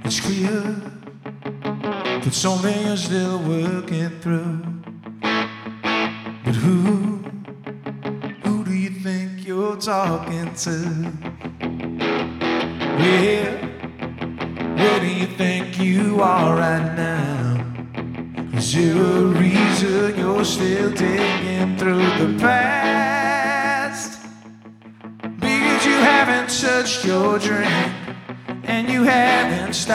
It's clear that so many are still working through. But who do you think you're talking to? Where do you think you are right now? Is there a reason you're still digging through the past? Because you haven't touched your drink and you haven't stopped